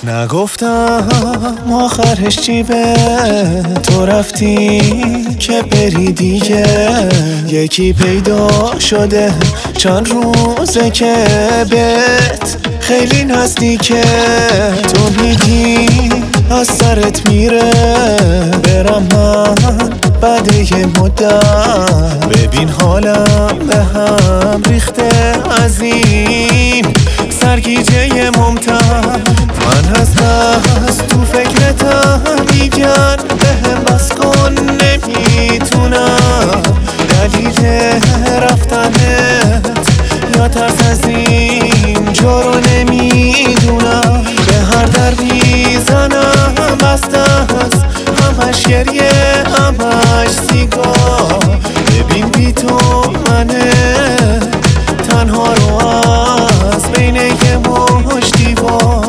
نگفتم آخرش چی به تو رفتی که بری دیگه. یکی پیدا شده چند روزه که بهت خیلی نزدیکه. تو میگی از سرت میره برم من بعد یه مدت. ببین حالم به هم ریخته از این سرگیجه ممتد. من از تو فکرتم میگن بهم بس کن نمیتونم. دلیل رفتنت یا ترس از این جا رو نمیدونم. به هر در میزنم بسته است همش گریه همش سیگار. ببین بی تو منه تنها رو از بین یه مش دیوار.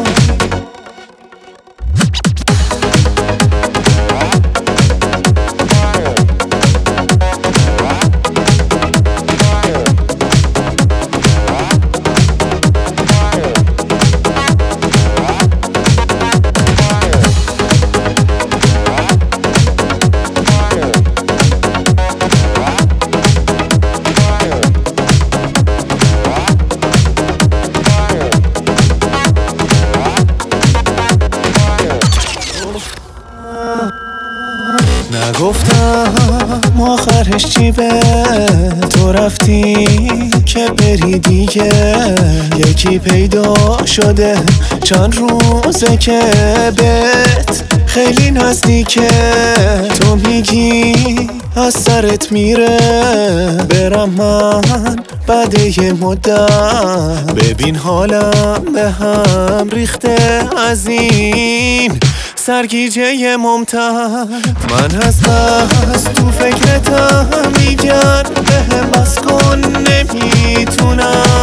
نگفتم آخرش چی به تو رفتی که بری دیگه. یکی پیدا شده چند روزه که بهت خیلی نزدیکه. تو میگی از سرت میره برم من بعد یه مدت. ببین حالم به هم ریخته از این سرگیجه ممتد. من از تو فکرتم میگن بهم بس کن نمیتونم.